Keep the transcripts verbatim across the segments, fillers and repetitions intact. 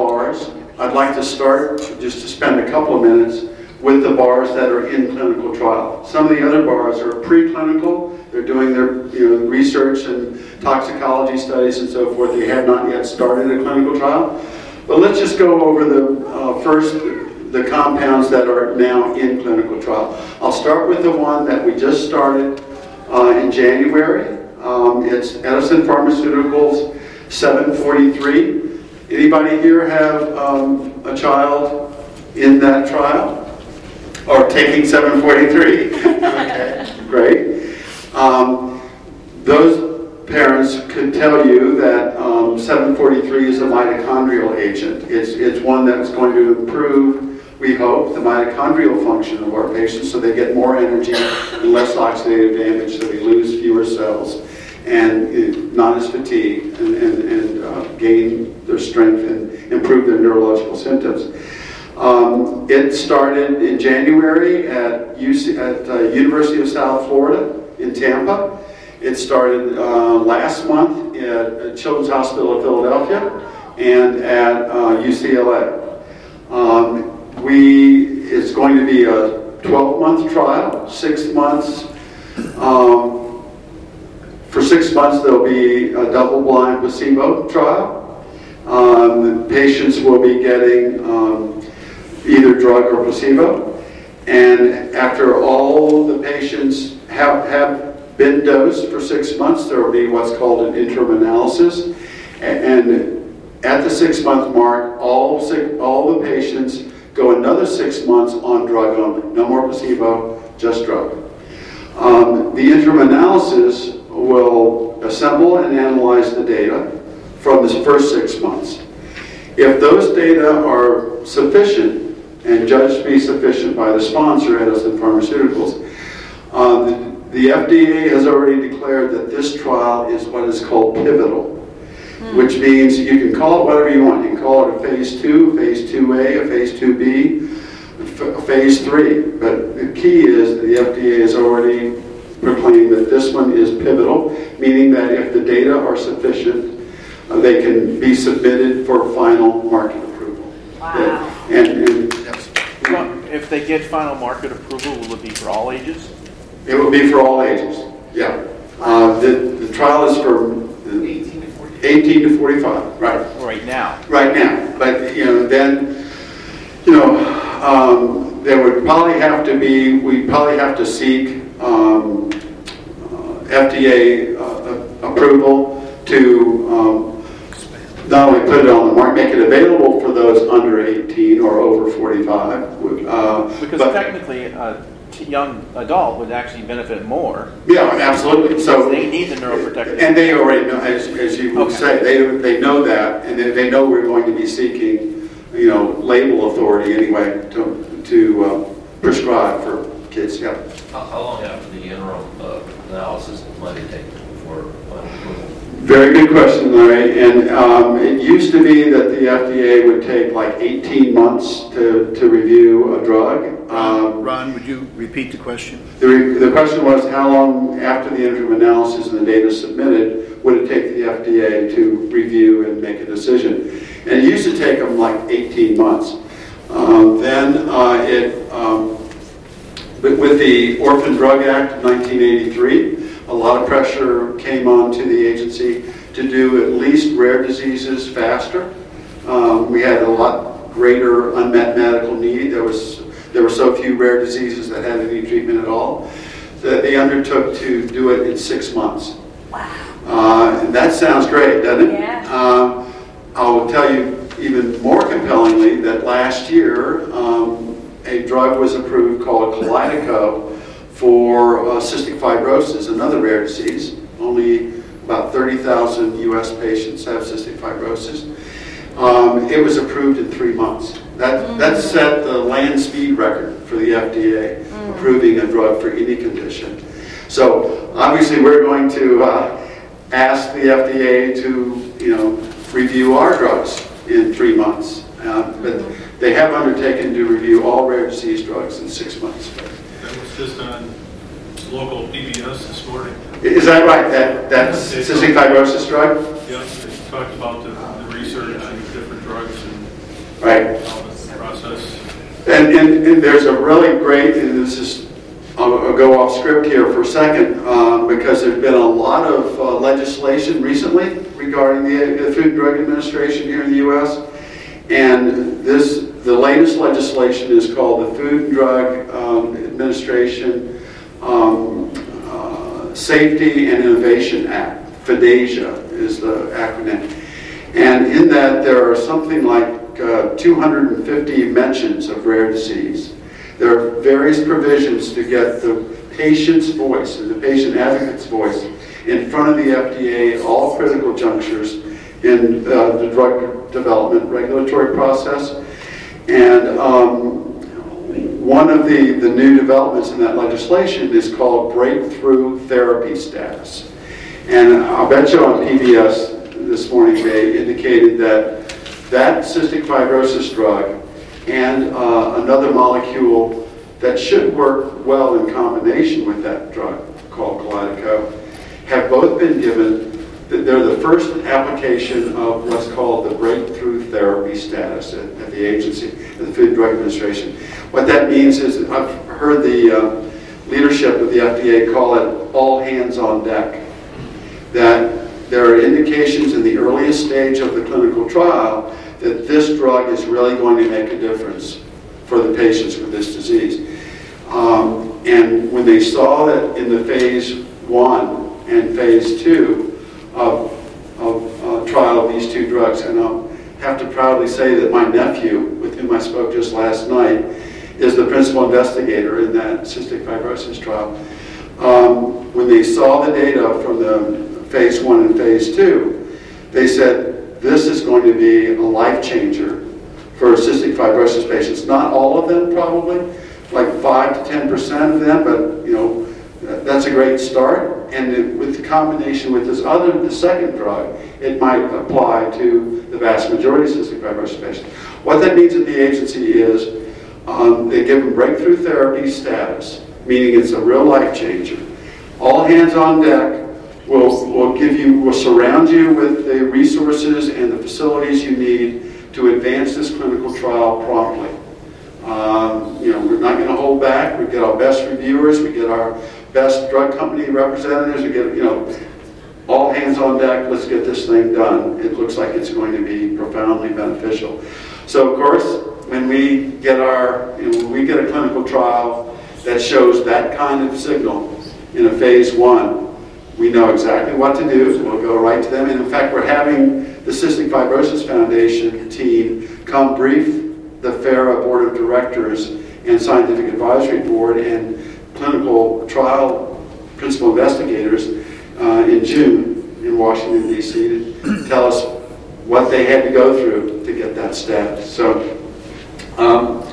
bars. I'd like to start, just to spend a couple of minutes, with the bars that are in clinical trial. Some of the other bars are preclinical. They're doing their you know, research and toxicology studies and so forth. They have not yet started a clinical trial. But let's just go over the uh, first, the compounds that are now in clinical trial. I'll start with the one that we just started uh, in January. Um, it's Edison Pharmaceuticals seven forty-three. Anybody here have um, a child in that trial? Or taking seven forty-three? Okay, great. Um, those parents could tell you that um, seven forty-three is a mitochondrial agent. It's, it's one that's going to improve, we hope, the mitochondrial function of our patients so they get more energy and less oxidative damage, so they lose fewer cells and uh, not as fatigued and, and, and uh, gain their strength and improve their neurological symptoms. Um, it started in January at, U C, at uh, University of South Florida in Tampa. It started uh, last month at Children's Hospital of Philadelphia and at uh, U C L A. Um, we, it's going to be a twelve-month trial, six months. Um, for six months, there'll be a double-blind placebo trial. Um, the patients will be getting um, either drug or placebo. And after all the patients have, have been dosed for six months, there will be what's called an interim analysis. And at the six-month mark, all, six, all the patients go another six months on drug only. No more placebo, just drug. Um, the interim analysis will assemble and analyze the data from the first six months. If those data are sufficient, and judged to be sufficient by the sponsor, Edison Pharmaceuticals, uh, the, the F D A has already declared that this trial is what is called pivotal, mm. which means you can call it whatever you want. You can call it a phase two, phase two A, a phase two B, a phase three. But the key is that the F D A has already proclaimed that this one is pivotal, meaning that if the data are sufficient, uh, they can be submitted for final market approval. Wow. Yeah. And, and Well, if they get final market approval, will it be for all ages? it will be for all ages. Yeah. Uh, the, the trial is for eighteen to forty-five. Right. Right now. Right now. But you know, then you know, um, there would probably have to be. We probably have to seek um, uh, F D A uh, approval to. Um, Not only put it on the market, make it available for those under eighteen or over forty-five. Uh, because but, technically, a young adult would actually benefit more. Yeah, absolutely. So they need the neuroprotective. And they already know, as, as you would okay. say, they they know that, and they, they know we're going to be seeking, you know, label authority anyway to to uh, prescribe for kids. Yeah. How, how long after the interim uh, analysis might it take before final approval? Very good question, Larry. And um, it used to be that the F D A would take like eighteen months to, to review a drug. Um, Ron, would you repeat the question? The, re- the question was how long after the interim analysis and the data submitted would it take the F D A to review and make a decision? And it used to take them like eighteen months. Um, then uh, it, um, with the Orphan Drug Act of nineteen eighty-three, a lot of pressure came on to the agency to do at least rare diseases faster. Um, we had a lot greater unmet medical need. There was there were so few rare diseases that had any treatment at all that they undertook to do it in six months. Wow. Uh, and that sounds great, doesn't it? Yeah. Um, I will tell you even more compellingly that last year um, a drug was approved called Kalydeco for uh, cystic fibrosis, another rare disease. Only about thirty thousand U S patients have cystic fibrosis. Um, it was approved in three months. That, mm-hmm. that set the land speed record for the F D A, mm-hmm. approving a drug for any condition. So obviously we're going to uh, ask the F D A to, you know, review our drugs in three months. Uh, but mm-hmm. they have undertaken to review all rare disease drugs in six months. That was just on local P B S this morning. Is that right? That that's cystic fibrosis drug? Yeah, they talked about the, the research and different drugs and Right. development process. And, and, and there's a really great, and this is, I'll, I'll go off script here for a second, um, because there's been a lot of uh, legislation recently regarding the, the Food and Drug Administration here in the U S And this, the latest legislation is called the Food and Drug um, Administration um, uh, Safety and Innovation Act. FDASIA is the acronym. And in that there are something like uh, two hundred fifty mentions of rare disease. There are various provisions to get the patient's voice, and the patient advocate's voice, in front of the F D A at all critical junctures in uh, the drug development regulatory process. And um, one of the, the new developments in that legislation is called breakthrough therapy status. And I'll bet you on P B S this morning they indicated that that cystic fibrosis drug and uh, another molecule that should work well in combination with that drug called Kalydeco have both been given. They're the first application of what's called the breakthrough therapy status at, at the agency, at the Food and Drug Administration. What that means is, I've heard the uh, leadership of the F D A call it all hands on deck. That there are indications in the earliest stage of the clinical trial that this drug is really going to make a difference for the patients with this disease. Um, and when they saw that in the phase one and phase two of, of uh, trial of these two drugs, and I'll have to proudly say that my nephew, with whom I spoke just last night, is the principal investigator in that cystic fibrosis trial. Um, when they saw the data from the phase one and phase two, they said, this is going to be a life changer for cystic fibrosis patients. Not all of them, probably, like five to ten percent of them, but you know, that's a great start. And it, with the combination with this other, the second drug, it might apply to the vast majority of cystic fibrosis patients. What that means at the agency is um, they give them breakthrough therapy status, meaning it's a real life changer. All hands on deck. We'll, we'll give you, we'll surround you with the resources and the facilities you need to advance this clinical trial promptly. Um, you know, we're not going to hold back. We get our best reviewers, we get our best drug company representatives, we get, you know, all hands on deck, let's get this thing done. It looks like it's going to be profoundly beneficial. So of course, when we get our, you know, when we get a clinical trial that shows that kind of signal in a phase one, we know exactly what to do. We'll go right to them. And in fact, we're having the Cystic Fibrosis Foundation team come brief the FARA Board of Directors and Scientific Advisory Board and clinical trial principal investigators uh, in June in Washington, D C to tell us what they had to go through to get that status. So, um,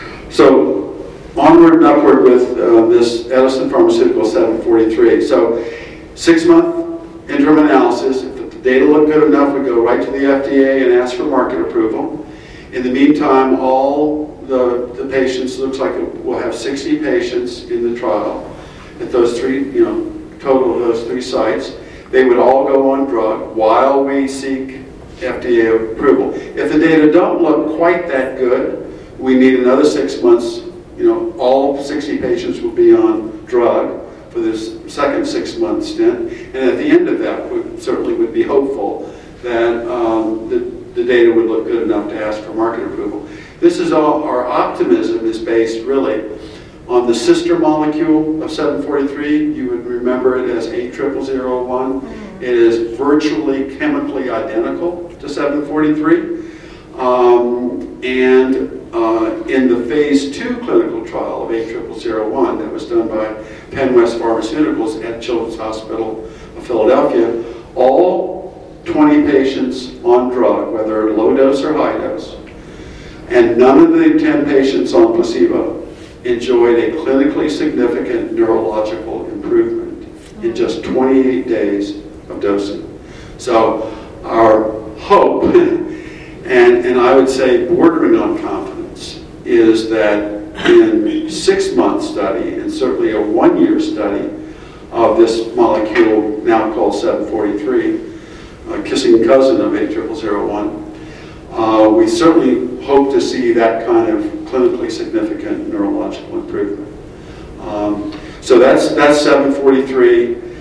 so onward and upward with uh, this Edison Pharmaceutical seven forty-three. So, six-month interim analysis. If the data look good enough, we go right to the F D A and ask for market approval. In the meantime, all the, the patients, looks like we'll have sixty patients in the trial at those three, you know, total of those three sites. They would all go on drug while we seek F D A approval. If the data don't look quite that good, we need another six months. You know, all sixty patients will be on drug for this second six-month stint, and at the end of that, we certainly would be hopeful that um, the, the data would look good enough to ask for market approval. This is all, our optimism is based really on the sister molecule of seven forty-three. You would remember it as eight zero zero zero one. It is virtually chemically identical to seven forty-three. Um, and uh, in the phase two clinical trial of eight zero zero zero one that was done by Penwest Pharmaceuticals at Children's Hospital of Philadelphia, all twenty patients on drug, whether low dose or high dose, and none of the ten patients on placebo enjoyed a clinically significant neurological improvement in just twenty-eight days of dosing. So our hope, and, and I would say bordering on confidence, is that in six-month study, and certainly a one-year study of this molecule now called seven forty-three, a kissing cousin of eight zero zero zero one, uh, we certainly hope to see that kind of clinically significant neurological improvement. Um, so that's, that's seven forty-three.